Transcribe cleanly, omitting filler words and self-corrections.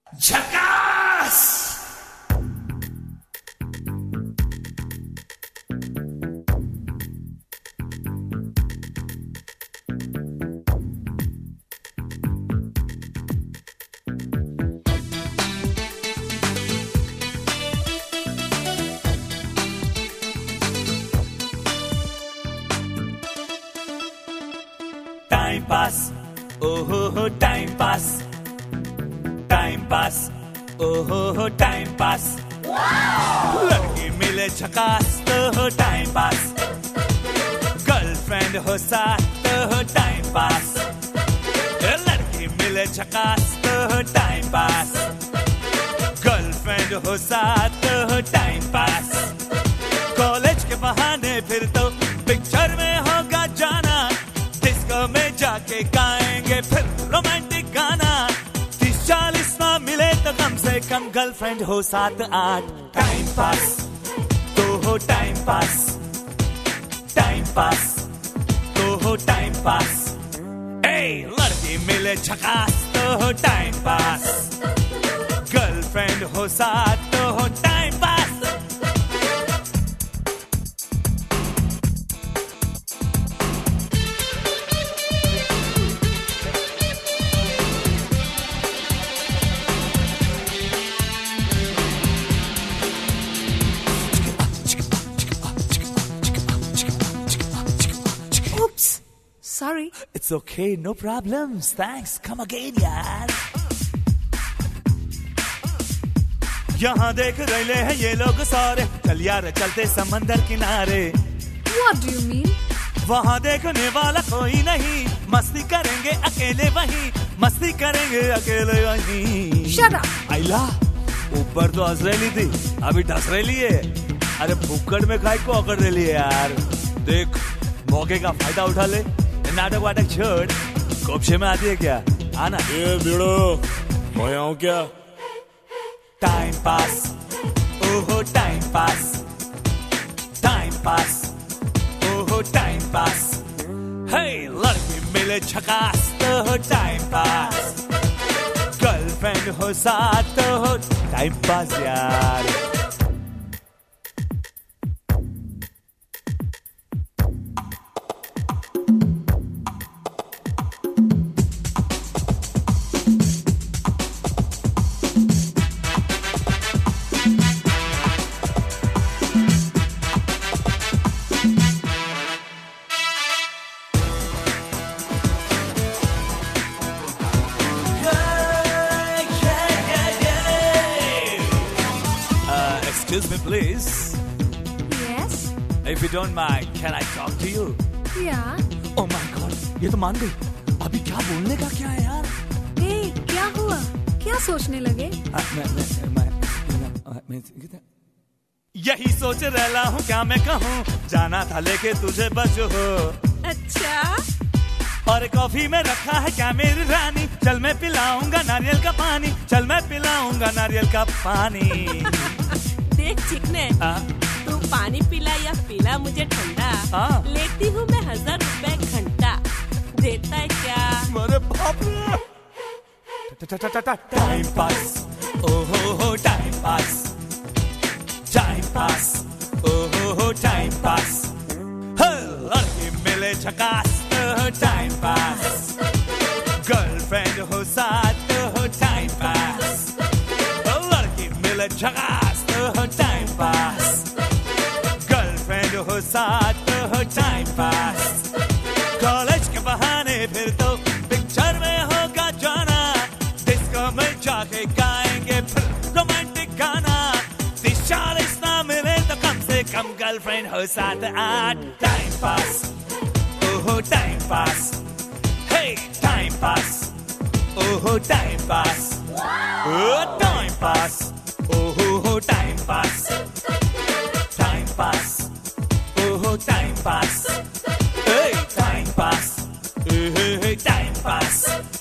झकास। Time pass, ओहो time pass, time pass, ओहो टाइम पास। लड़की मिले झकास तो हो टाइम पास, गर्लफ्रेंड हो साथ तो हो टाइम पास। लड़की मिले झकास तो हो टाइम पास, गर्लफ्रेंड हो साथ तो हो टाइम पास। कॉलेज के बहाने फिर तो पिक्चर में होगा जाना, डिस्को में जाके गाएंगे फिर रोमांटिक गाना। 30-40 ना मिले तो कम से कम गर्लफ्रेंड हो 7-8। टाइम पास तो हो टाइम पास, टाइम पास तो हो टाइम पास। लड़की मिले झकास तो हो टाइम पास, गर्लफ्रेंड हो साथ तो हो time pass. Sorry. It's okay, no problems. Thanks. Come again, यार। यहाँ देख रहे हैं ये लोग सारे, चल यार चलते समंदर किनारे। What do you mean? वहाँ देखने वाला कोई नहीं, मस्ती करेंगे अकेले वहीं, मस्ती करेंगे अकेले वहीं। Shut up. आइला, ऊपर तो हंस रही थी, अभी डस रही है। अरे भुक्कड़ में खाई को अकड़ रही है यार। देख, मौके का फायदा उठा ले, नाटक वाटक छोड़। कोपशे में आती है क्या? आना। ये भिड़ो, मैं आऊं क्या? टाइम पास, ओहो टाइम पास, टाइम पास, ओहो टाइम पास। लड़की मिले झकास तो हो टाइम पास, गर्लफ्रेंड हो साथ तो हो टाइम पास यार। Excuse me, please. Yes. If you don't mind, can I talk to you? Yeah. Oh my God, ये तो मान गई। अभी क्या बोलने का क्या है यार? Hey, क्या हुआ? क्या सोचने लगे? मैं यही सोच रहा हूँ क्या मैं कहूँ, जाना था लेके तुझे बस हो। अच्छा। और कॉफी में रखा है क्या मेरी रानी, चल मैं पिलाऊंगा नारियल का पानी, चल मैं पिलाऊंगा नारियल का पानी। देख चिकने, तू पानी पिला या पिला मुझे ठंडा, लेती हूँ मैं 1000 रुपए घंटा, देता है क्या? मेरे बाप रे। टाइम पास, ओहो टाइम पास, टाइम पास, ओहो टाइम पास। लड़की मिले झकास तो टाइम पास, गर्लफ्रेंड हो साथ तो टाइम पास। लड़की मिले झकास तो टाइम पास, गर्लफ्रेंड हो साथ तो टाइम पास। कॉलेज के बहाने फिर तो पिक्चर में होगा जाना, डिस्को में जाके गाएंगे फिर रोमांटिक गाना। 30-40 ना मिले तो कम से कम गर्लफ्रेंड हो 7-8। टाइम पास, ओहो टाइम पास, टाइम पास, ओहो टाइम पास, टाइम पास, ओहो टाइम पास, टाइम पास, ओहो time pass, time pass, time पास।